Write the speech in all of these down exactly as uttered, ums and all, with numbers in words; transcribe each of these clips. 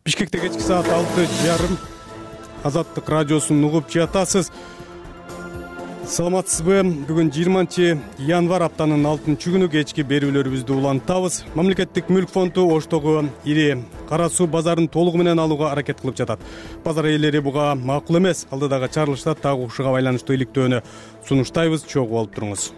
Бишкекте кечки саат алты жарым Азаттык радиосун угуп жатасыз. Саламатсызбы? Бүгүн жыйырманчы январь аптанын алтынчы күнү кечки берүүлөрүбүздү улантабыз. Мамлекеттик мүлк фонду Оштогу ири кара суу базарын толугу менен алууга аракет кылып жатат. Базар ээлери буга макул эмес. Алдыдагы чарылышта так ушуга байланыштуу иликтөөнү сунуштайбыз. Чогуу болуп туруңуз.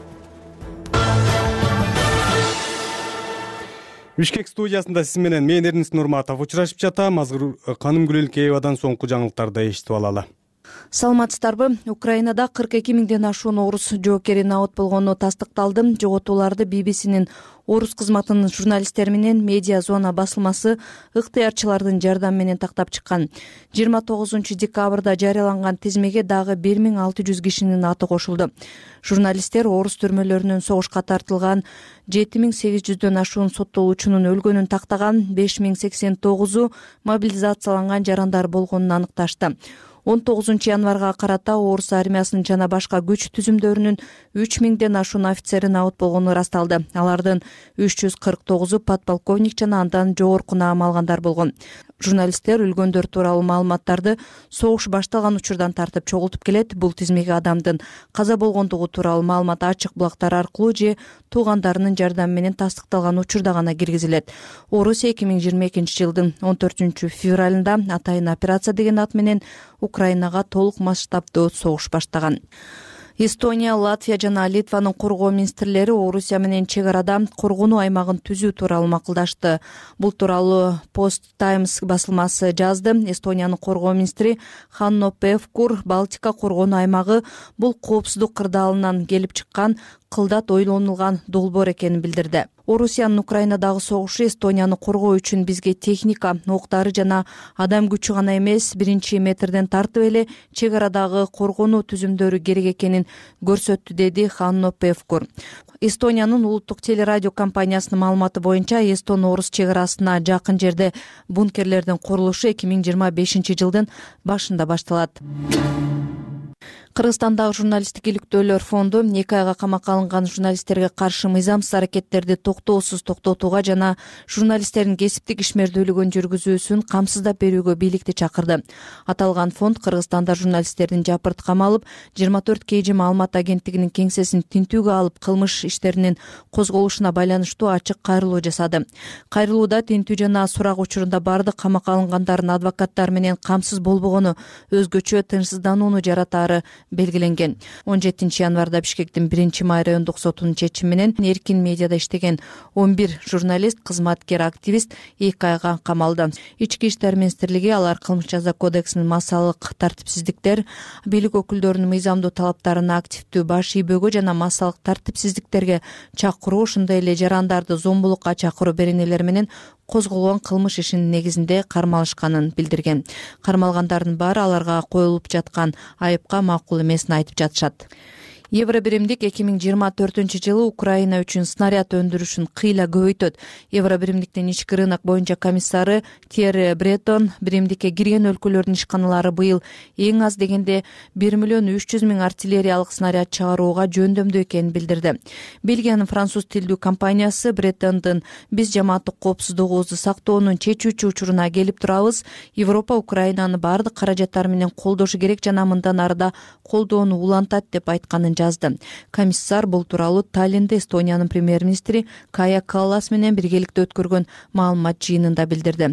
Бишкек студиясында сиз менен мен Эрнис Нурматов учурашып жатам. Азыр Каным Гүлөлкеевадан соңку жаңылыктарды эшитип алалы. Саламатсыздарбы? Украинада кырк эки миңден ашуун орус жоокери наот болгону тастыкталды. Жоготууларды би би синин орус кызматынын журналисттери менен Медиа Зона басылмасы ыктыярчылардын жардамы менен тактап чыккан. жыйырма тогузунчу декабрда жарыяланган тизмеге дагы бир миң алты жүз кишинин аты кошулду. Журналисттер орус түрмөлөрүнөн согушка тартылган жети миң сегиз жүздөн ашуун соттолуучунун өлгөнүн тактаган, беш миң сексен тогузу мобилизацияланган жарандар болгонун аныкташты. он тогузунчу январга карата орус армиясынын жана башка күч түзүмдөрүнүн үч миңден ашуун офицери наот болгону ырасталды. Алардын үч жүз кырк тогузу подполковник жана андан жогорку наам алгандар болгон. Журналисттер өлгөндөр тууралуу маалыматтарды согуш башталган учурдан тартып чогултуп келет. Бул тизмеге адамдын каза болгондугу тууралуу маалымат ачык булактар аркылуу же туугандарынын жардамы менен тастыкталган учурда гана киргизилет. Орусия эки миң жыйырма экинчи жылдын он төртүнчү февралында атайын операция деген ат менен Украинага толук масштабдуу согуш баштаган. Эстония, Латвия жана Литванын коргоо министрлери Орусия менен чек арада коргонуу аймагын түзүү тууралуу макулдашты. Бул тууралуу Post Times басылмасы жазды. Эстониянын коргоо министри Ханно Певкур Балтика коргонуу аймагы бул коопсуздук кырдаалынан келип чыккан кылдат ойлонулган долбоор экенин билдирди. Орусиянын Украинадагы согушу Эстонияны коргоо үчүн бизге техника, октары жана адам күчү гана эмес, биринчи метрден тартып эле чек арадагы коргонуу түзүмдөрү керек экенин көрсөттү, деди Ханно Певкур. Эстониянын улуттук телерадио компаниясынын маалыматы боюнча эстон-орус чек арасына жакын жерде бункерлердин курулушу эки миң жыйырма бешинчи жылдын башында башталат. Кыргызстандагы журналисттик иликтөөлөр фонду эки айга камакка алынган журналисттерге каршы мыйзамсыз аракеттерди токтоосуз токтотууга жана журналисттердин кесиптик ишмердүүлүгүн жүргүзүүсүн камсыздап берүүгө бийликти чакырды. Аталган фонд Кыргызстанда журналисттердин жапырт камалып, жыйырма төрт кей жи маалымат агенттигинин кеңсесин тинтүүгө алып, кылмыш иштеринин козголушуна байланыштуу ачык кайрылуу жасады. Кайрылууда тинтүү жана сурак учурунда бардык камакка алынгандардын адвокаттары менен камсыз болбогону, өзгөчө тынчсызданууну жаратаары белгиленген. он жетинчи январда Бишкектин биринчи май райондук сотунун чечими менен эркин медиада иштеген он бир журналист, кызматкер, активист эки айга камалды. Ички иштер министрлиги алар кылмыш жаза кодексинин массалык тартипсиздиктер, бийлик өкүлдөрүнүн мыйзамдуу талаптарына активдүү баш ийбөөгө жана массалык тартипсиздиктерге чакыруу, ошондой эле жарандарды зомбулукка чакыруу беренелери менен козголгон кылмыш ишинин негизинде кармалышканын билдирген. Кармалгандардын баары аларга коюлуп жаткан айыпка макул эмесин айтып жатышат. Евробиримдик эки миң жыйырма төртүнчү жылы Украина үчүн снаряд өндүрүшүн кыйла көбөйтөт. Евробиримдиктин ички рынок боюнча комиссары Терри Бретон биримдикке кирген өлкөлөрдүн ишканалары быйыл эң аз дегенде бир миллион үч жүз миң артиллериялык снаряд чыгарууга жөндөмдүү экенин билдирди. Бельгиянын француз тилдүү компаниясы Бретондун «Биз жамааттык коопсуздугубузду сактоонун чечүүчү учуруна келип турабыз. Европа Украинаны бардык каражаттар менен колдошу керек жана мындан арыда колдоону улантат» деп айтканын жазды. Комиссар бул тууралуу Таллинде Эстониянын премьер-министри Кая Каллас менен биргеликте өткөргөн маалымат жыйынында билдирди.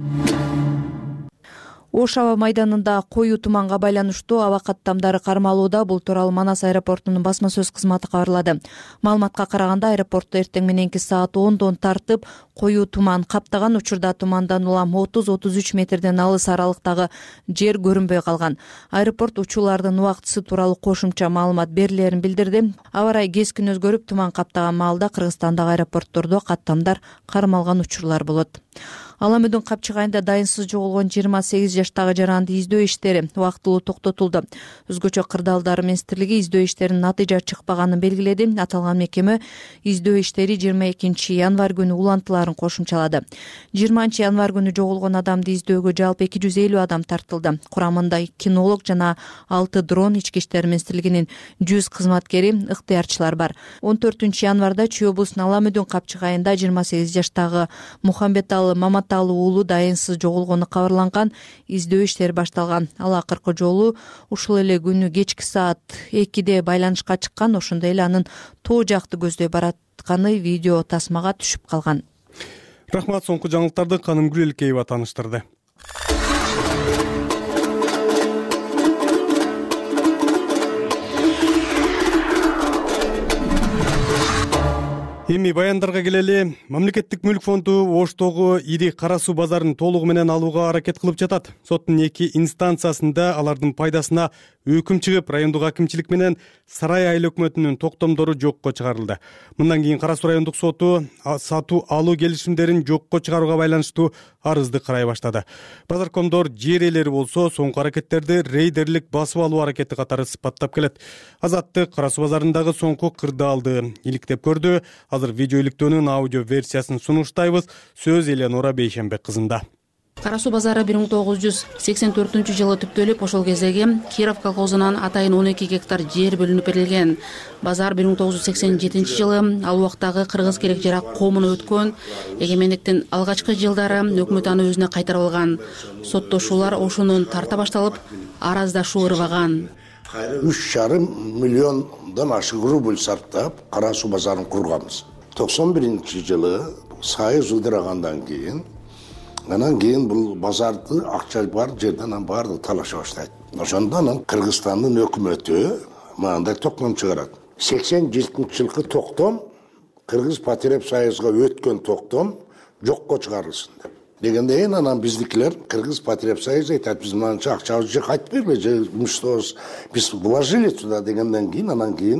Ош аба майданында коюу туманга байланыштуу аба каттамдары кармалууда. Бул тууралуу Манас аэропортунун басма сөз кызматы кабарлады. Маалыматка караганда, аэропортто эртең мененки саат ондон тартып коюу туман каптаган. Учурда тумандан улам отуз отуз үч метрден алыс аралыктагы жер көрүнбөй калган. Аэропорт учуулардын убактысы тууралуу кошумча маалымат берилерин билдирди. Аба ырайы кескин өзгөрүп, туман каптаган маалда Кыргызстандагы аэропорттордо каттамдар кармалган учурлар болот. Ала Мөдүн Капчык айында дайынсыз жоголгон жыйырма сегиз жаштагы жаранды издөө иштери убактылуу токтотулду. Өзгөчө кырдаалдар министрлиги издөө иштеринин натыйжа чыкпаганын белгиледи. Аталган мекеме издөө иштери жыйырма экинчи январь күнү улантыларын кошумчалады. жыйырманчы январь күнү жоголгон адамды издөөгө жалпы эки жүз элүү адам тартылды. Курамында кинолог жана алты дрон, ички иштер министрлигинин жүз кызматкери, ыктыярчылар бар. он төртүнчү январда Чүй облусунун Ала Мөдүн Капчык айында жыйырма сегиз жаштагы Мухамбеталы Мамат аталуу уулу дайынсыз жоголгону кабарланган. Издөө иштери башталган. Ал акыркы жолу ушул эле күнү кечки саат экиде байланышка чыккан. Ошондой эле анын тоо жакты көздөй баратканы видео тасмага түшүп калган. Рахмат, соңку жаңылыктарды Канымгүл Элкеева тааныштырды. Эми баяндарга келели. Мамлекеттик мүлк фонду Оштогу ири кара суу базарын толугу менен алууга аракет кылып жатат. Соттун эки инстанциясында алардын пайдасына өкүм чыгып, райондук акимчилик менен Сарай айыл өкмөтүнүн токтомдору жокко чыгарылды. Мындан кийин Кара суу райондук соту сатуу алуу келишимдерин жокко чыгарууга байланыштуу арызды карай баштады. Базаркомдор жер ээлери болсо соңку аракеттерди рейдерлик басып алуу аракети катары сыпаттап келет. Азаттык Кара суу базарындагы соңку кырдаалды иликтеп көрдү. Азыр видео иликтөөнүн аудио версиясын сунуштайбыз. Сөз Элеонора Бейшенбек кызында. Кара суу базары бир миң тогуз жүз сексен төртүнчү жылы түптөлүп, ошол кездеги Киров колхозунан атайын он эки гектар жер бөлүнүп берилген. Базар бир миң тогуз жүз сексен жетинчи жылы ал убактагы кыргыз керек жарак коомуна өткөн. Эгемендиктин алгачкы жылдары өкмөт аны өзүнө кайтарып алган. Соттошуулар ошонун тарта башталып, араздашуу ырбаган. үч жарым миллиондон ашык рубль сарптап Кара суу базарын курганбыз. токсон биринчи жылы Союз ыдырагандан кийин, анан кийин бул базарды акча бар жерден анан баардыгы талаша баштайт. Ошондо анан Кыргызстандын өкмөтү мындай токтом чыгарат. сексен жетинчи жылкы токтом Кыргыз Потреб союзга өткөн токтом жокко чыгарылсын деп. Дегенден кийин анан биздикилер Кыргыз Потреб союз айтат, биз мынанча акчабызды же кайтып бербей, же биз вложили туда дегенден кийин анан кийин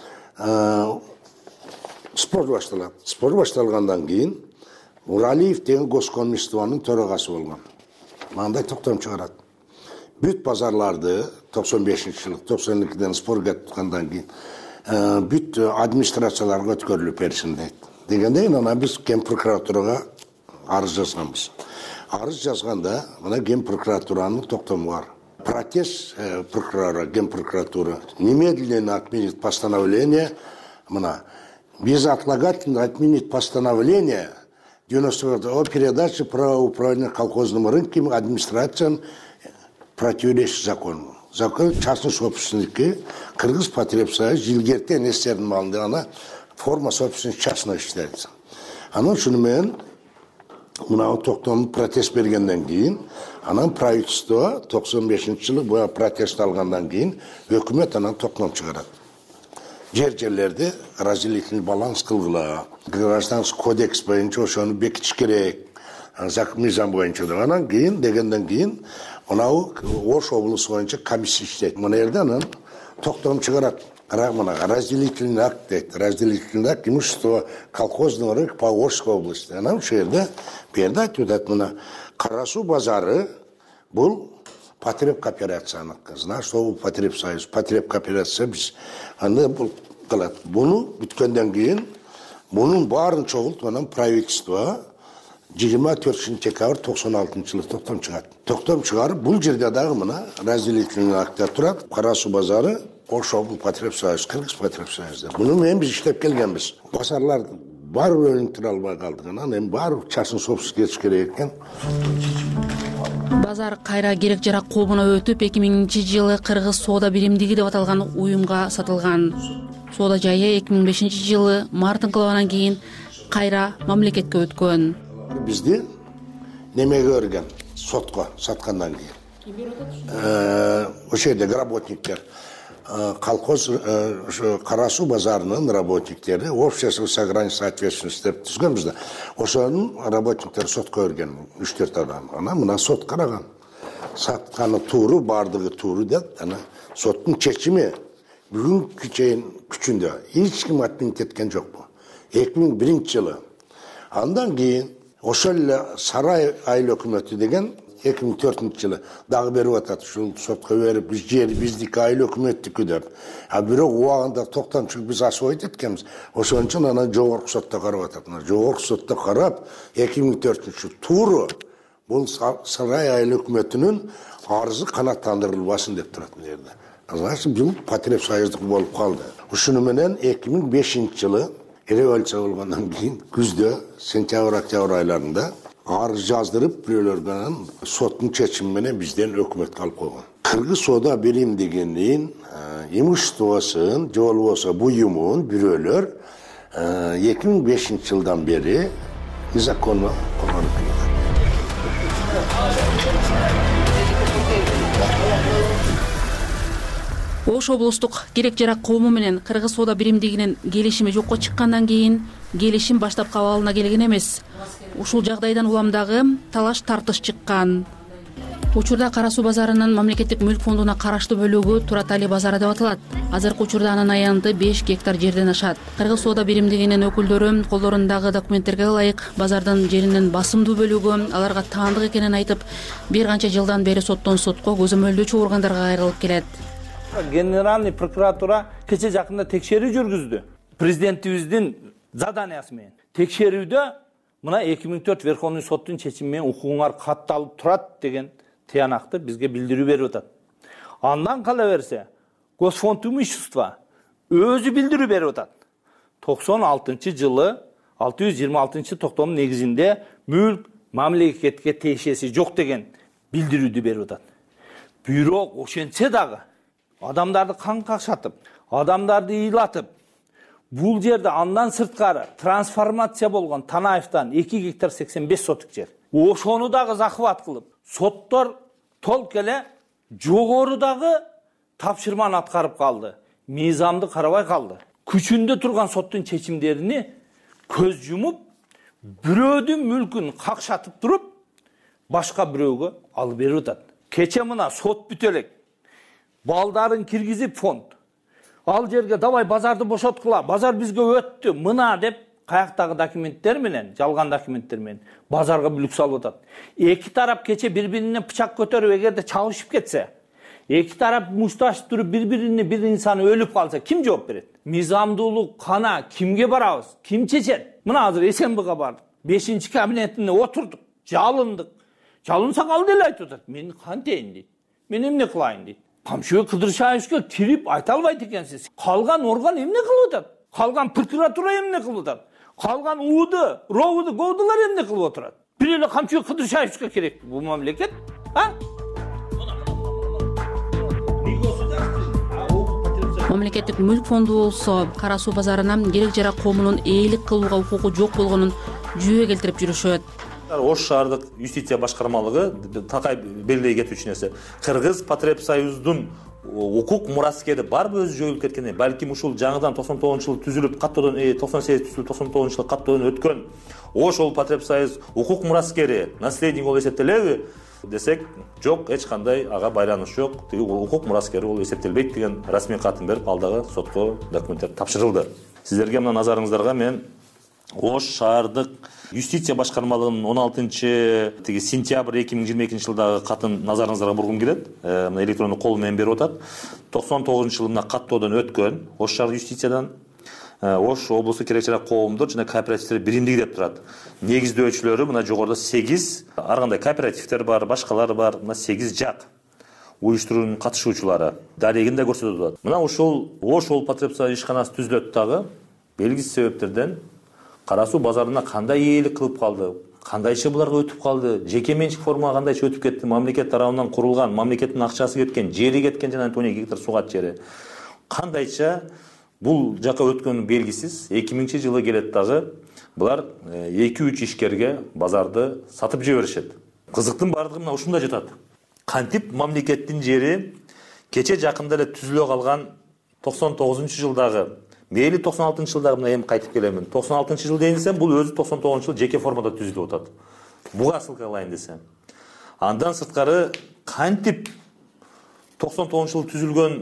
спор башталат. Спор башталгандан кийин Уралиев деген госкомиствонун төрагасы болгон. Мындай токтом чыгарат. Бүт базарларды токсон бешинчи жылы токсон экиден спор кеткендан кийин бүт администрацияларга өткөрүлүп берсин дейт. Дегенден кийин анан биз Ген прокуратурага арыз жазганбыз. Арыз жазганда мына Ген прокуратуранын токтому бар. Протест прокурора Ген прокуратура немедленно отменит постановление, мына безотлагательно отменит постановление девяносто о передаче права управления колхозным рынком администрациям противоречит закону. Закон частной собственники Кыргыз Потреб союз жылгертен эстердин малында ана форма собственности частно иштелет. Анан шуну менен мына токтом протест бергенден кийин, анан правительство токсон бешинчи жылы боя протест алгандан кийин өкмөт анан токтом чыгарат. Жер жерлерди разделительный баланс кылгыла, гражданский кодекс боюнча ошону бекитиш керек, мыйзам боюнча деп. Анан кийин дегенден кийин мынау Ош облусу боюнча комиссия иштейт. Мына жерде анан токтом чыгарат. Мына разделительный акт дейт. Разделительный акт имущество колхозного рынка по Ошской области. Анан ошол жерде берде айтып атат, мына Кара суу базары бул Потреб кооперацияныкы. Знаешь, что бул Потреб союз, Потреб кооперация биз аны бул кылат. Буну бүткөндөн кийин мунун баарын чогултуп анан правительство жыйырма төртүнчү декабрь токсон алтынчы жылы токтом чыгат. Токтом чыгарып бул жерде дагы мына разделительный акттар турат. Кара суу базары Ош облус Потреб союз, Кыргыз Потреб союз. Буну менен биз иштеп келгенбиз. Базарлар бар өнүктүрө албай калдык. Анан эми баары частный собственность кетиш керек экен. Базар кайра керек жарак коомуна өтүп, эки миңинчи жылы Кыргыз соода биримдиги деп аталган уюмга сатылган. Соода жайы эки миң бешинчи жылы март инкылабынан кийин кайра мамлекетке өткөн. Бизди немеге берген? Сотко саткандан кийин. Ким берип атат? Ошол жерде работниктер, колхоз Кара суу базарынын работниктери общество с ограниченной ответственностью деп түзгөнбүз да. Ошонун работниктери сотко берген үч төрт адам. Анан мына сот караган. Сатканы тууру, бардыгы тууру деп, анан соттун чечими бүгүнкү чейин күчүндө. Эч ким отменить эткен жокпу. эки миң биринчи жылы. Андан кийин ошол эле Сарай айыл өкмөтү деген эки миң төртүнчү жылы дагы берип атат. Ушул сотко берип, биз жер биздики айыл өкмөттүкү деп. А бирок убагында токтом чыгып биз асыбайт эткенбиз. Ошон үчүн анан жогорку сотто карап атат. Жогорку сотто карап эки миң төртүнчү тууру бул Сарай айыл өкмөтүнүн арызы канааттандырылбасын деп турат бул жерде. Значит, бул Потреб союздук болуп калды. Ушуну менен эки миң бешинчи жылы революция болгондон кийин күздө, сентябрь октябрь айларында arız jazdırıp bireylörden sottun çeçimi menен бизден өкмөткө алып койгон. Кыргыз Соода Биримдигинин имуществосын, же болбосо буюмун бирөөлөр эки миң бешинчи жылдан бери незаконно колдонуп келген. Ош облустук керек жарак коому менен Кыргыз Соода Биримдигинин келишими жокко чыккандан кийин келишим баштапкы абалына келген эмес. Ушул жагдайдан уламдагы талаш тартыш чыккан. Учурда Кара Суу базарынын мамлекеттик мүлк фондуна караштуу бөлүгү Туратали базары деп аталат. Азыркы учурда анын аянты беш гектар жерден ашат. Кыргыз Соода Биримдигинин өкүлдөрү колдорундагы документтерге ылайык базардын жеринин басымдуу бөлүгү аларга таандык экенин айтып, бир канча жылдан бери соттон сотко көзөмөлдөө чогургандарга кайрылып келет. Генеральный прокуратура кече жакында текшерүү жүргүздү. Президентибиздин заданиясы менен. Текшерүүдө мына эки миң төрт Верховный соттун чечими менен укугуңар катталып турат деген тыянакты бизге билдирүү берип атат. Андан кала берсе, Госфонд имущества өзү билдирүү берип атат. токсон алтынчы жылы алты жүз жыйырма алтынчы токтомдун негизинде мүлк мамлекетке тиешеси жок деген билдирүүдү берип атат. Бирок ошентсе дагы адамдарды кан какшатып, адамдарды ыйлатып, бул жерде андан сырткары трансформация болгон Танаевден эки гектар сексен беш сотук жер. Ошону дагы захват кылып, соттор толк эле жогорудагы тапшырманы аткарып калды. Мыйзамды карабай калды. Күчүндө турган соттун чечимдерини көз жумуп, бирөөдүн мүлкүн какшатып туруп, башка бирөөгө алып берип атат. Кече мына сот бүтө элек. Балдарын киргизип фонд. Ал жерге давай базарды бошоткула, базар бизге өттү, мына деп каяктагы документтер менен, жалган документтер менен базарга бүлүк салып атат. Эки тарап кече бири-бирине пычак көтөрүп эгерде чабышып кетсе, эки тарап мушташып туруп бири-бирине бир инсан өлүп калса, ким жооп берет? Мыйзамдуулук кана кимге барабыз? Ким чечет? Мына азыр СМБга бардык. бешинчи кабинетине отурдук, жалындык. Жалынсак ал деле айтып атат. Мен кантейин дейт. Мен эмне кылайын дейт. Камчыбек Кыдыршаевге кирип айта албайт экенсиз. Калган орган эмне кылып атат? Калган прокуратура эмне кылып атат? Калган УУД, РОУД, ГОУДлар эмне кылып отурат? Бир эле Камчыбек Кыдыршаевге керек бул мамлекет, а? Мамлекеттик мүлк фонду болсо Кара Суу базарынан керек жарак коомунун ээлик кылууга укугу жок болгонун жүйө келтирип жүрүшөт. Ош шаардык юстиция башкармалыгы такай белгилей кетүүчү нерсе. Кыргыз Потребсоюздун укук мураскери барбы өзү жоюлуп кеткени, балким ушул жаңыдан токсон тогузунчу жылы түзүлүп, каттоодон токсон сегиз түзүлүп, токсон тогузунчу жылы каттоодон өткөн Ош ол Потребсоюз укук мураскери наследник болуп эсептелеби десек, жок, эч кандай ага байланыш жок. Тиги укук мураскери болуп эсептелбейт деген расмий катын берип, ал дагы сотко документтер тапшырылды. Сиздерге мына назарыңыздарга мен Ош шаардык юстиция башкармалыгынын он алтынчы тиги сентябрь эки миң жыйырма экинчи жылдагы катын назарыңыздарга бургум келет. Мына электрондук кол менен берип атат. токсон тогузунчу жылы мына каттоодон өткөн Ош шаардык юстициядан Ош облусту керек жарак коомдор жана кооперативдер биримдиги деп турат. Негиздөөчүлөрү мына жогоруда сегиз, ар кандай кооперативдер бар, башкалар бар, мына сегиз жак уюштуруунун катышуучулары. Дарегин да көрсөтүп атат. Мына ушул Ош ол Потребсоюз ишканасы түзүлөт дагы белгисиз себептерден Кара Суу базарына кандай ээлик кылып калды, кандайча буларга өтүп калды, жеке менчик формага кандайча өтүп кетти, мамлекет тарабынан курулган, мамлекеттин акчасы кеткен, жери кеткен жана он эки гектар сугат жери. Кандайча бул жака өткөнү белгисиз. эки миңинчи жылы келет дагы булар эки үч ишкерге базарды сатып жиберишет. Кызыктын бардыгы мына ушунда жатат. Кантип мамлекеттин жери кече жакында эле түзүлө калган токсон тогузунчу жылдагы мейли токсон алтынчы жылдагы мына эми кайтып келемин. токсон алтынчы жыл дейин десем, бул өзү токсон тогузунчу жыл жеке формада түзүлүп атат. Буга ссылка кылайын десем. Андан сырткары кантип токсон тогузунчу жылы түзүлгөн,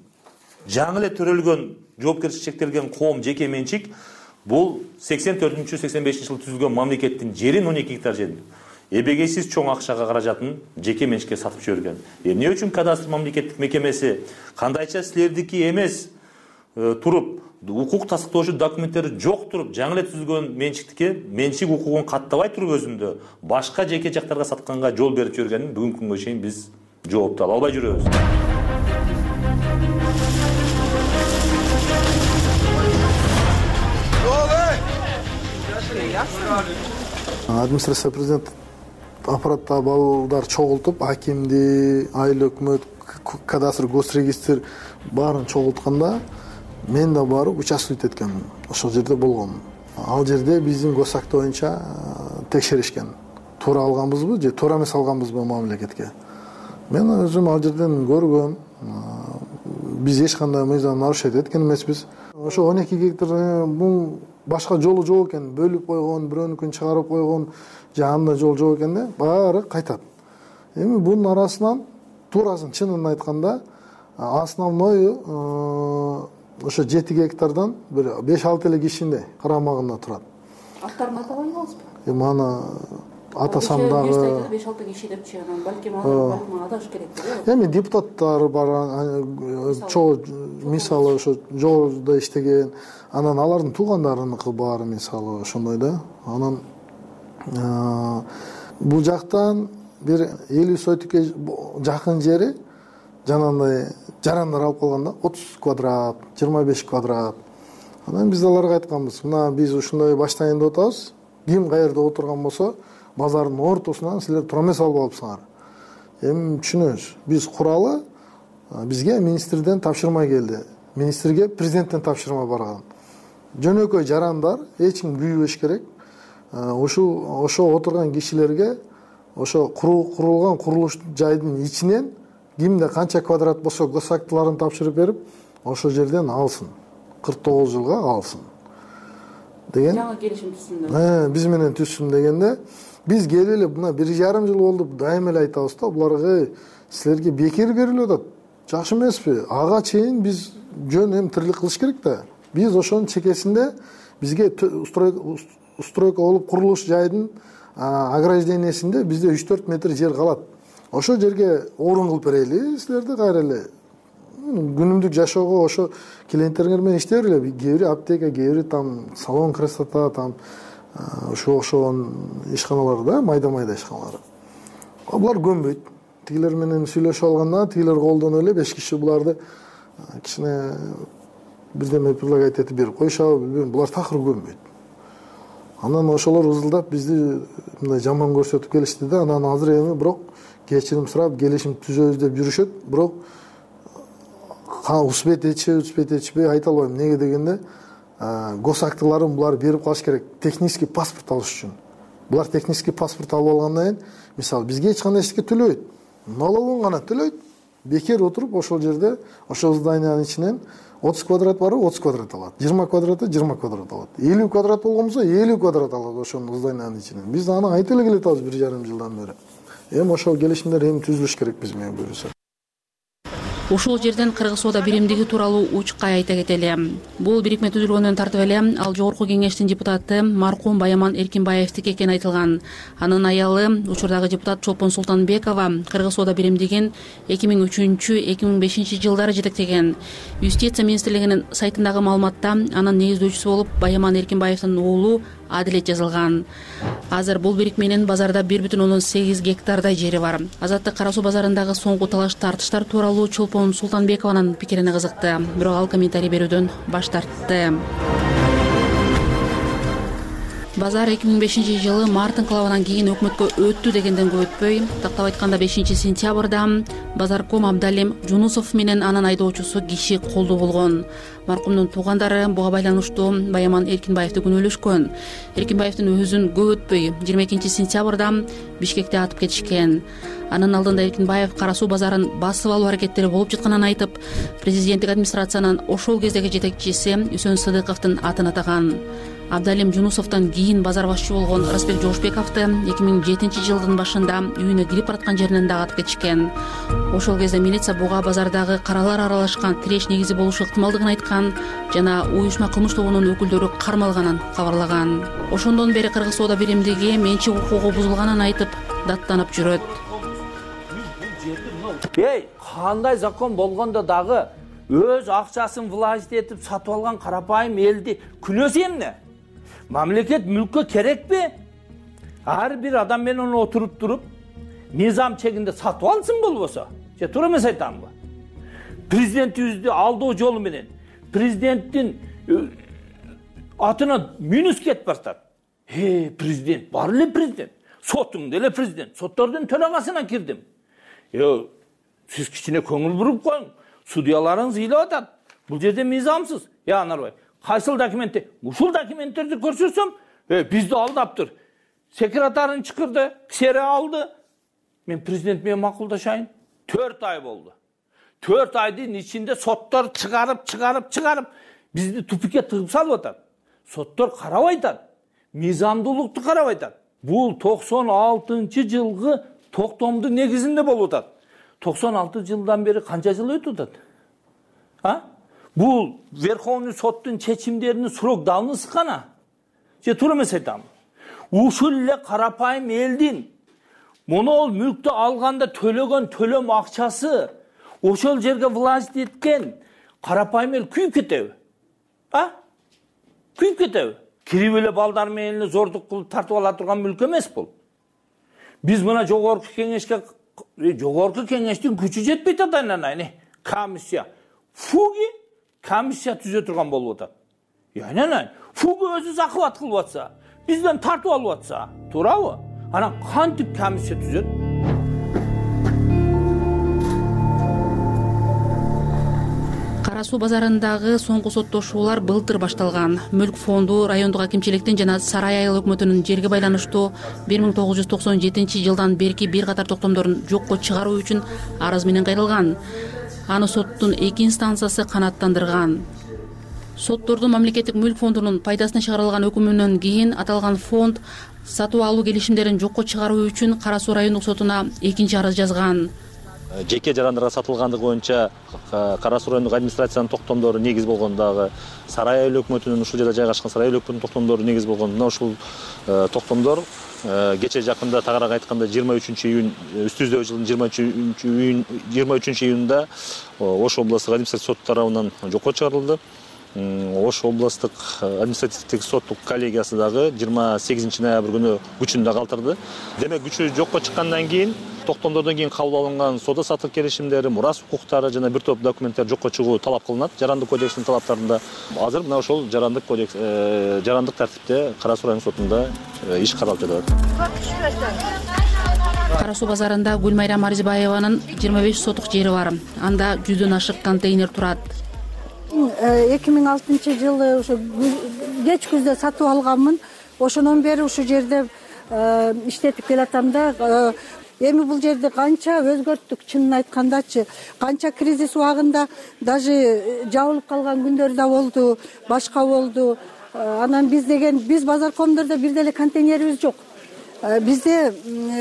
жаңы эле төрөлгөн, жоопкерчиликке чектелген коом жеке менчик, бул сексен төртүнчү сексен бешинчи жылы түзүлгөн мамлекеттин жерин он эки гектар жерин эбегейсиз чоң акчага каражатын жеке менчикке сатып жиберген. Эмне үчүн кадастр мамлекеттик мекемеси кандайча силердики эмес туруп, укук тастыктоочу документтери жок туруп, жаңы эле түзүлгөн менчиктикке менчик укугун каттабай туруп өзүндө башка жеке жактарга сатканга жол берип жүргөнүн бүгүнкү күнгө чейин биз жоопту ала албай жүрөбүз. администрация президент аппаратта балдар чогултуп, акимди, айыл өкмөт, кадастр, госрегистр баарын чогултканда мен да барып участвовать эткенмин. Ошол жерде болгонмун. Ал жерде биздин госакт боюнча текшеришкен. Туура алганбызбы же туура эмес алганбызбы мамлекетке. Мен өзүм ал жерден көргөм. Биз эч кандай мыйзам нарушать эткен эмеспиз. Ошо он эки гектар бул башка жолу жок экен, бөлүп койгон, бирөөнүкүн чыгарып койгон, жанында жол жок экен да, баары кайтат. Эми бунун арасынан туурасын чынын айтканда, основной ошо жети гектардан бир беш алты эле кишинде карамагында турат. Аттарын ата койгонсузбу? Эми аны атасам дагы беш алты киши депчи, анан балким балким аташ керек. Эми депутаттар бар, чоо мисалы ошо жолдо иштеген, анан алардын туугандарыныкы бар мисалы ошондой да. Анан бул жактан бир элүү сотикке жакын жери жанагындай жарандар алып калганда отуз квадрат, жыйырма беш квадрат. Анан биз аларга айтканбыз, мына биз ушундай баштайын деп атабыз. Ким каерде отурган болсо, базардын ортосунан силер тура эмес алып алыпсыңар. Эми түшүнөбүз. Биз куралы бизге министрден тапшырма келди. Министрге президенттен тапшырма барган. Жөнөкөй жарандар эч ким күйбөш керек. Ошо ошо отурган кишилерге ошо курулган курулуш жайдын ичинен кимде канча квадрат болсо госактыларын тапшырып берип, ошо жерден алсын. кырк тогуз жылга алсын деген. Жаңы келишим түзсүн. Э, биз менен түзсүн дегенде, биз келели мына бир жарым жыл болду, дайым эле айтабыз да, буларга силерге бекер берилип атат. Жакшы эмеспи? Ага чейин биз жөн эми тирлик кылыш керек да. Биз ошонун чекесинде бизге устройка болуп курулуш жайдын ограждениесинде бизде үч төрт метр жер калат. Ошо жерге орун кылып берели, силерди кайра эле күнүмдүк жашоого ошо клиенттериңер менен иштей бергиле. Кээ аптека, кээ там салон красота, там ошо ошон ишканалар да, майда-майда ишканалар. Булар көнбөйт. Тигилер менен сүйлөшүп алганда, тигилер колдон эле беш киши буларды кичине бирдеме предлагать этип берип коюшабы, билбейм, булар такыр көнбөйт. Анан ошолор узулдап бизди мындай жаман көрсөтүп келишти да, анан азыр эми бирок кечирим сурап келишим түзөбүз деп жүрүшөт, бирок успеть этишеби, успеть этишпей айта албайм. Неге дегенде, госактыларын булар берип калыш керек, технический паспорт алыш үчүн. Булар технический паспорт алып алгандан кийин, мисалы, бизге эч кандай эчтеке төлөбөйт. Налогун гана төлөйт. Бекер отуруп ошол жерде, ошол зданиянын ичинен отуз квадрат бар, отуз квадрат алат. жыйырма квадрат, жыйырма квадрат алат. элүү квадрат болгон болсо, элүү квадрат алат ошол зданиянын ичинен. Биз аны айтып эле келатабыз бир жарым жылдан бери. Эми ошол келишимдер эми түзүлүш керек биз менен буюрса. Ушул жерден Кыргыз соода биримдиги тууралуу учкай айта кетели. Бул бирикме түзүлгөндөн тартып эле ал жогорку кеңештин депутаты маркум Баяман Эркинбаевдики экени айтылган. Анын аялы, учурдагы депутат Чолпон Султанбекова Кыргыз соода биримдигин эки миң үчүнчү — эки миң бешинчи жылдары жетектеген. Юстиция министрлигинин сайтындагы маалыматта анын негиздөөчүсү болуп Баяман Эркинбаевдин уулу Адилет жазылган. Азыр бул бирикменин базарда бир бүтүн ондон сегиз гектардай жери бар. Азаттык Кара Суу базарындагы соңку талаш тартыштар тууралуу Чолпон Султанбекованын пикирине кызыкты, бирок ал комментарий берүүдөн баш тартты. Базар эки миң бешинчи жылы март инкылабынан кийин өкмөткө өттү дегенден көп өтпөй, тактап айтканда бешинчи сентябрда базарком Абдалим Жунусов менен анын айдоочусу киши колдуу болгон. Маркумдун туугандары буга байланыштуу Баяман Эркинбаевди күнөөлөшкөн. Эркинбаевдин өзүн көп өтпөй жыйырма экинчи сентябрда Бишкекте атып кетишкен. Анын алдында Эркинбаев Кара Суу базарын басып алуу аракеттери болуп жатканын айтып, президенттик администрациянын ошол кездеги жетекчиси Үсөн Сыдыковдун атын атаган. Абдалим Жунусовдон кийин базар башчы болгон Рысбек Жошбековду эки миң жетинчи жылдын башында үйүнө кирип бараткан жеринен дагы атып кетишкен. Ошол кезде милиция буга базардагы каралар аралашкан тиреш негизи болушу ыктымалдыгын айткан жана уюшма кылмыш тобунун өкүлдөрү кармалганын кабарлаган. Ошондон бери Кыргыз соода биримдиги менчик укугу бузулганын айтып, даттанып жүрөт. Эй, кандай закон болгондо дагы өз акчасын власть этип сатып алган карапайым элди күнөөсү эмне? Мамлекет мүлккө керекпи? Ар бир адам менен отуруп туруп, мыйзам чегинде сатып алсын болбосо. Же туура эмес айтамбы? Президентибизди алдоо жолу менен президенттин атына мүнүс кетип баратат. He, президент, бар эле президент. Сотуң деле президент. Соттордун төрагасына кирдим. Yo, siz кичине көңүл буруп коюң. Судьяларыңыз ыйлап атат. Бул жерде мыйзамсыз. Я Анарбай, кайсыл документте? Ушул документтерди көрсөтсөм, э, бизди алдаптыр. Секретарын чакырды, ксере алды. Мен президент менен макулдашайын. төрт ай болду. төрт айдын ичинде соттор чыгарып, чыгарып, чыгарып бизди тупикке тыгып салып атат. Соттор карабай атат. Мыйзамдуулукту карабай атат. Бул токсон алтынчы жылгы токтомдун негизинде болуп атат. токсон алты жылдан бери канча жыл өтүп атат? А? Бул Верховный соттун чечимдеринин срок давности кана? Же туура эмес айтам. Ушул эле карапайым элдин монол мүлктү алганда төлөгөн төлөм акчасы ошол жерге власть эткен карапайым эл күйүп кетеби? А? Күйүп кетеби? Кирип эле балдар менен зордук кылып тартып ала турган мүлк эмес бул. Биз мына жогорку кеңешке жогорку кеңештин күчү жетпей атат айнанайын. Комиссия. Фуги комиссия түзө турган болуп атат. Айнанайын. Фуги өзү закыбат кылып атса, бизден тартып алып атса, туурабы? Анан кантип комиссия түзөт? Кара суу базарындагы соңку соттошуулар былтыр башталган. Мүлк фонду райондук акимчиликтин жана Сарай айыл өкмөтүнүн жерге байланыштуу бир миң тогуз жүз токсон жетинчи жылдан берки бир катар токтомдорун жокко чыгаруу үчүн арыз менен кайрылган. Аны соттун эки инстанциясы канааттандырган. Соттордун мамлекеттик мүлк фондунун пайдасына чыгарылган өкүмүнөн кийин аталган фонд сатып алуу келишимдерин жокко чыгаруу үчүн Кара суу райондук сотуна экинчи арыз жазган. Жеке жарандарга сатылгандыгы боюнча Кара суу райондук администрациянын токтомдору негиз болгондагы Сарай айыл өкмөтүнүн ушул жерде жайгашкан Сарай айыл өкмөтүнүн токтомдору негиз болгондо ушул токтомдор кече жакында тагыраак айтканда жыйырма үчүнчү июнь үстүбүздөгү жылдын жыйырма үчүнчү июнунда Ош областтык административдик сот тарабынан жокко чыгарылды. Ош областтык административдик соттук коллегиясы дагы жыйырма сегизинчи ноябрь күнү күчүндө калтырды. Демек күчү жокко чыккандан кийин токтомдордон кийин кабыл алынган соода саттык келишимдери, мурас укуктары жана бир топ документтер жокко чыгуу талап кылынат жарандык кодекстин талаптарында. Азыр мына ошол жарандык кодекс жарандык тартипте Кара суу райондук сотунда иш каралып жатат. Кара суу базарында Гүлмайрам Арзибаеванын жыйырма беш сотук жери бар. Анда жүздөн ашык контейнер турат. эки миң алтынчы жылы ошо кеч күздө сатып алганмын. Ошондон бери ушул жерде иштетип келатам да. Эми бул жерди канча өзгөрттүк, чынын айткандачы. Канча кризис убагында даже жабылып калган күндөр да болду, башка болду. Анан биз деген биз базаркомдордо бир деле контейнерибиз жок. Бизде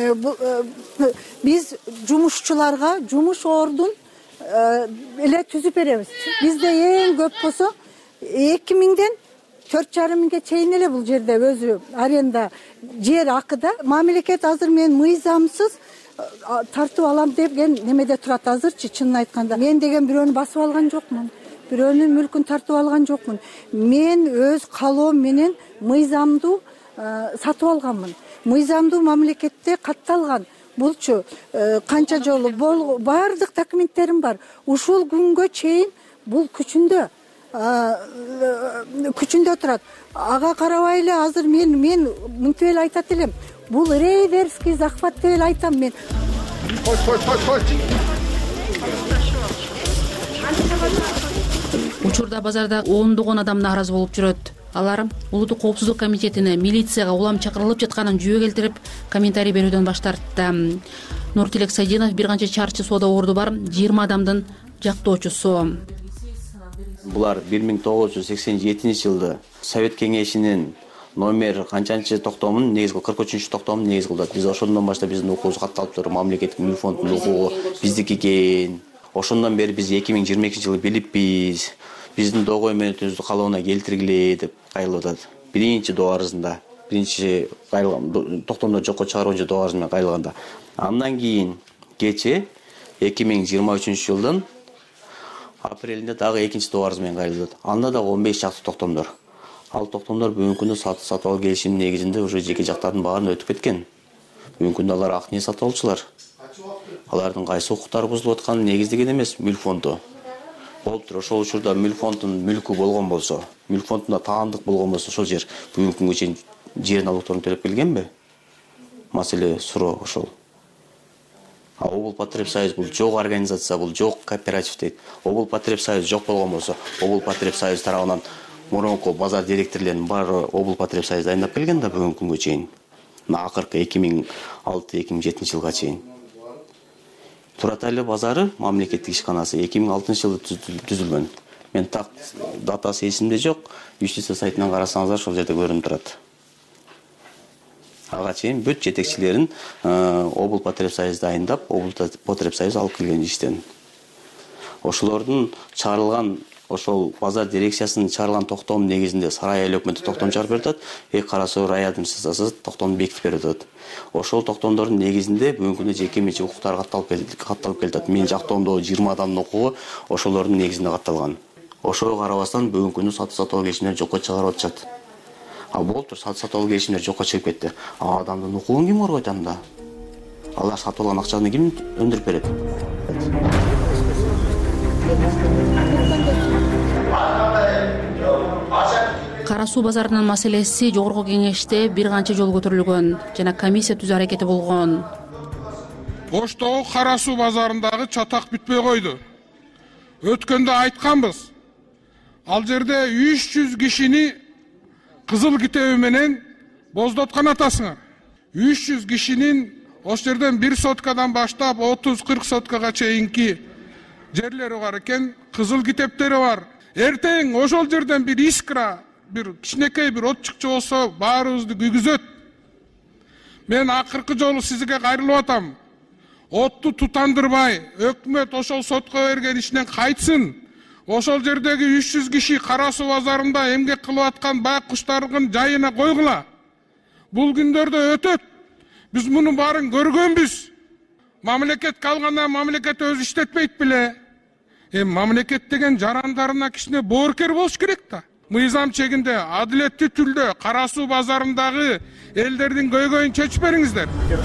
биз жумушчуларга жумуш ордун эле түзүп беребиз. Бизде эң көп болсо эки миңден төрт жарым миңге чейин эле бул жерде өзү аренда жер акыда. Мамлекет азыр мен мыйзамсыз тартып алам деген немеде турат азырчы, чынын айтканда. Мен деген бирөөнү басып алган жокмун. Бирөөнүн мүлкүн тартып алган жокмун. Мен өз калоом менен мыйзамдуу сатып алганмын. Мыйзамдуу мамлекетте катталган. Булчу канча жолу баардык документтерим бар. Ушул күнгө чейин бул күчүндө күчүндө турат. Ага карабай эле азыр мен мен мынтип эле айтат элем. Бул рейдерский захват деп эле айтам мен. Коч, коч, коч, коч. Учурда базарда ондогон адам нааразы болуп жүрөт. Алар улуттук коопсуздук комитетине, милицияга улам чакырылып жатканын жүйө келтирип, комментарий берүүдөн баш тартты. Нуртилек Сайдинов бир канча чарчы соода орду бар жыйырма адамдын жактоочусу. Булар бир миң тогуз жүз сексен жетинчи жылды Совет кеңешинин номер канчанчы токтомун негизги кырк үчүнчү токтомун негиз кылдык. Биз ошондон баштап биздин укугубуз катталып туруп, мамлекеттик мүлк фондунун укугу биздики экен. Ошондон бери биз эки миң жыйырма экинчи жылы билипбиз. Биздин догой менетибизди калыбына келтиргиле деп кайрылып атат. Биринчи доо арызында, биринчи кайрылган токтомдо жокко чыгаруу боюнча доо арыз менен кайрылганда. Андан кийин кече эки миң жыйырма үчүнчү жылдын апрелинде дагы экинчи доо арыз менен кайрылып атат. Анда дагы он беш чакты токтомдор. Ал токтомдор бүгүнкү күндө сатып сатып алуу келишиминин негизинде уже жеке жактардын баарын өтүп кеткен. Бүгүнкү күндө алар ак ниет сатып алуучулар. Алардын кайсы укуктары бузулуп атканын негиздеген эмес мүлк фонду. болуптур. Ошол учурда мүлк фондунун мүлкү болгон болсо, мүлк фондунда таандык болгон болсо, ошол жер бүгүнкү күнгө чейин жер налогторун төлөп келгенби? Маселе суроо ошол. А Обул Потреб Союз бул жок организация, бул жок кооператив дейт. Обул Потреб Союз жок болгон болсо, Обул Потреб Союз тарабынан мурунку базар директорлорунун баары Обул Потреб Союз дайындап келген да бүгүнкү күнгө чейин. Акыркы эки миң алты эки миң жетинчи жылга чейин. Туратайлы базары мамлекеттик ишканасы эки миң алтынчы жылы түзүлгөн. Мен так датасы эсимде жок. Юстиция сайтынан карасаңыздар ошол жерде көрүнүп турат. Ага чейин бүт жетекчилерин Обул Потреб Союз дайындап, Обул Потреб Союз алып келген иштен. Ошолордун чыгарылган ошол базар дирекциясынын чыгарылган токтом негизинде Сарай айыл өкмөтү токтом чыгарып берип атат, Эк Кара Суу район администрациясы токтомду бекитип берип атат. Ошол токтомдордун негизинде бүгүнкү күндө жеке менчик укуктар катталып катталып келатат. Менин жактоомдогу жыйырма адамдын укугу ошолордун негизинде катталган. Ошого карабастан бүгүнкү күндө сатуу сатып келишимдер жокко чыгарып атышат. А болуптур, сатуу сатып келишимдер жокко чыгып кетти. А адамдын укугун ким коргойт анда? Алар сатып алган акчаны ким өндүрүп берет? Кара суу базарынын маселеси жогорку кеңеште бир канча жолу көтөрүлгөн жана комиссия түзүү аракети болгон. Оштогу кара суу базарындагы чатак бүтпөй койду. Өткөндө айтканбыз. Ал жерде үч жүз кишини кызыл китеби менен боздоткон атасыңар. үч жүз кишинин ошол жерден бир соткадан баштап отуз кырк соткага чейинки жерлери бар экен, кызыл китептери бар. Эртең ошол жерден бир искра, бир кичинекей бир от чыкчы болсо баарыбызды күйгүзөт. Мен акыркы жолу сизге кайрылып атам. Отту тутандырбай, өкмөт ошол сотко берген ишинен кайтсын. Ошол жердеги үч жүз киши кара суу базарында эмгек кылып аткан бак куштардын жайына койгула. Бул күндөрдө өтөт. Биз мунун баарын көргөнбүз. Мамлекетке алгандан мамлекет өзү иштетпейт беле. Эми мамлекет деген жарандарына кичине боорукер болуш керек да. Мыйзам чегинде, адилеттүү түрдө кара суу базарындагы элдердин көйгөйүн чечип бериңиздер.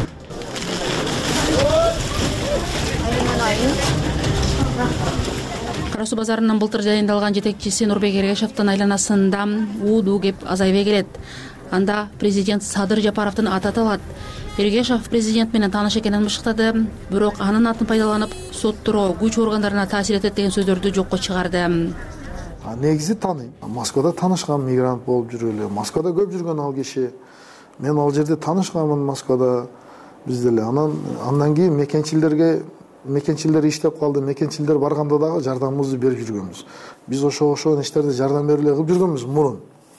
Кара суу базарынын былтыр жайындалган жетекчиси Нурбек Эргешевдин айланасында уудуу кеп азайбай келет. Анда президент Садыр Жапаровдун аты аталат. Эргешев президент менен тааныш экенин мышыктады, бирок анын атын пайдаланып соттуроо күч органдарына таасир этет деген сөздөрдү жокко чыгарды. Негизи тааныйм. Москвада таанышкан мигрант болуп жүрүлү. Москвада көп жүргөн ал киши. Мен ал жерде таанышканмын Москвада. Биз деле анан андан кийин мекенчилерге мекенчилер иштеп калды. Мекенчилер барганда дагы жардамыбызды берип жүргөнбүз. Биз ошо ошол иштерди жардам берип кылып жүргөнбүз мурун.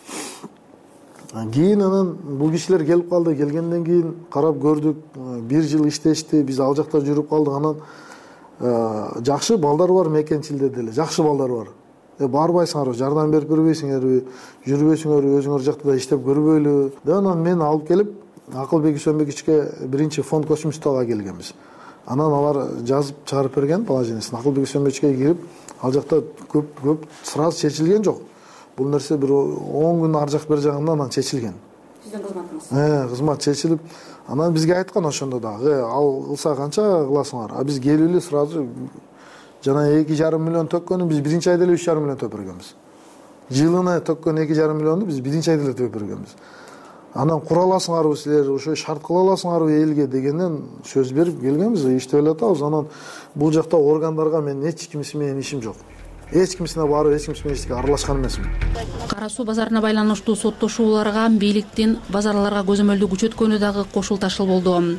Кийин анан бул кишилер келип калды. Келгенден кийин карап көрдүк. Бир жыл иштешти. Биз ал жакта жүрүп калдык. Анан жакшы балдар бар мекенчилде деле. Жакшы балдар бар. Э барбайсыңарбы, жардам берип көрбөйсүңөрбү, жүрбөйсүңөрбү, өзүңөр жакта да иштеп көрбөйлү. Анан мен алып келип Акылбек Үсөнбековичке биринчи фонд космостога келгенбиз. Анан алар жазып чыгарып берген положениесин. Акылбек Үсөнбековичке кирип, ал жакта көп көп сразу чечилген жок. Бул нерсе бир он күн ар жак бер жагында анан чечилген. Сиздин кызматыңыз? Э, кызмат чечилип, анан бизге айткан ошондо дагы, ал кылса канча кыласыңар? А биз келип сразу жана эки жарым миллион төккөнү биз биринчи айда эле үч жарым миллион төкөп бергенбиз. Жылына төккөн эки жарым миллионду биз биринчи айда эле төкөп бергенбиз. Анан кура аласыңарбы силер, ошо шарт кыла аласыңарбы элге дегенден сөз берип келгенбиз, иштеп эле атабыз. Анан бул жакта органдарга мен эч кимиси менен ишим жок. Эч кимисине барып, эч кимиси менен эчтеке аралашкан эмесмин. Кара суу базарына байланыштуу соттошууларга бийликтин базарларга көзөмөлдү күчөткөнү дагы кошулташыл болду.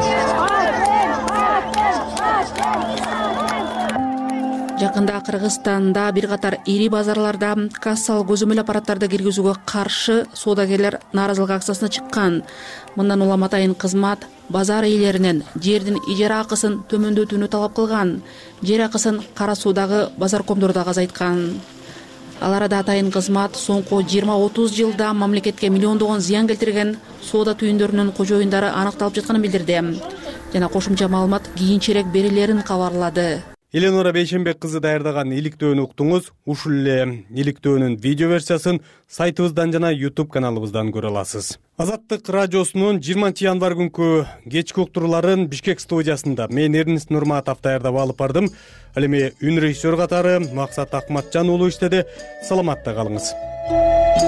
Жакында Кыргызстанда бир катар ири базарларда кассалык көзөмөл аппараттарды киргизүүгө каршы соодагерлер нааразылык акциясына чыккан. Мындан улам атайын кызмат базар ээлеринен жердин ижара акысын төмөндөтүүнү талап кылган. Жер акысын кара суудагы базаркомдордо азайткан. Ал арада атайын кызмат соңку жыйырма отуз жылда мамлекетке миллиондогон зыян келтирген соода түйүндөрүнүн кожоюндары аныкталып жатканын билдирди. Жана кошумча маалымат кийинчерээк берилерин кабарлады. Эленора Бейшенбек кызы даярдаган иликтөөнү уктуңуз. Ушул эле иликтөөнүн видео версиясын сайтыбыздан жана YouTube каналыбыздан көрө аласыз. Азаттык радиосунун жыйырманчы январь күнкү кечки уктурууларын Бишкек студиясында мен Эрнест Нурматов даярдап алып бардым. Ал эми үн режиссер катары Максат Акматжан уулу иштеди. Саламатта калыңыз.